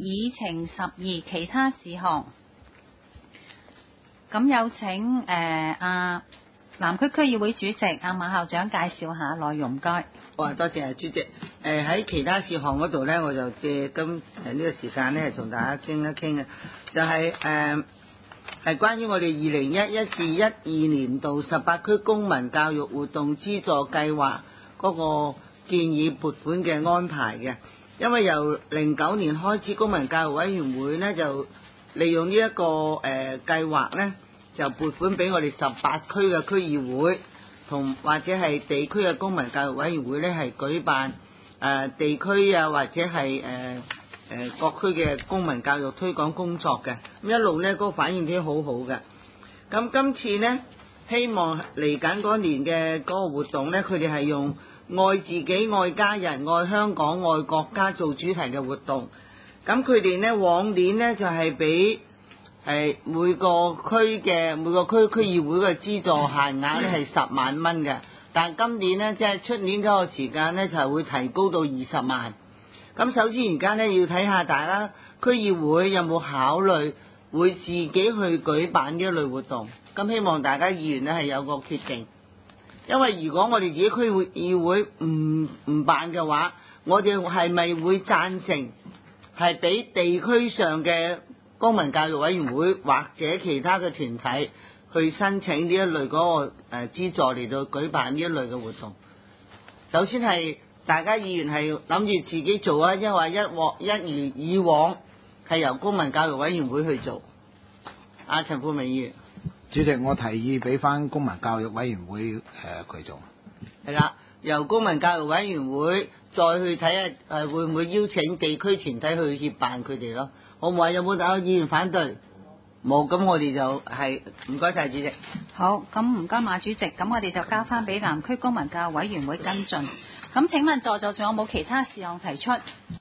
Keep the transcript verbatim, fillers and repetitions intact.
議程十二其他事項。咁有請誒阿南區區議會主席阿馬校長介紹下內容，唔該。 好啊，多謝啊主席。誒、呃、喺其他事項嗰度咧，我就借今誒呢個時間咧，同大家傾一傾啊，就係誒係關於我哋二零一一至一二年度十八區公民教育活動資助計劃嗰個建議撥款嘅安排嘅。因為由零九年開始，公民教育委員會咧就利用呢、這、一個誒、呃、計劃咧，就撥款俾我哋十八區嘅區議會同或者係地區嘅公民教育委員會咧，係舉辦誒、呃、地區啊或者係誒誒各區嘅公民教育推廣工作嘅。咁一路咧嗰、那個反應都好好嘅。咁今次咧，希望嚟緊嗰年嘅嗰個活動咧，佢哋係用愛自己、愛家人、愛香港、愛國家做主題嘅活動。咁佢哋咧往年咧就係俾誒每個區嘅每個區區議會嘅資助限額咧係十萬蚊嘅，但今年咧即係出年嗰個時間咧就係會提高到二十萬。咁首先而家咧要睇下大家區議會有冇考慮會自己去舉辦呢一類活動。咁希望大家議員咧係有個決定。因為如果我哋自己區議會唔唔辦嘅話，我哋係咪會贊成係俾地區上嘅公民教育委員會或者其他嘅團體去申請呢一類嗰個誒資助嚟到舉辦呢一類嘅活動？首先係大家議員係諗住自己做啊，抑或一往一如以往係由公民教育委員會去做？阿陳富明議員。 主席，我提議俾翻公民教育委員會誒佢、呃、做。 係啦，由公民教育委員會再去睇下誒會唔會邀請地區團體去協辦佢哋咯，好唔好啊？有冇大家議員反對？冇，咁我哋就係唔該晒主席。 好，咁唔該馬主席，咁我哋就交翻俾南區公民教育委員會跟進。咁請問在座仲有冇其他事項提出？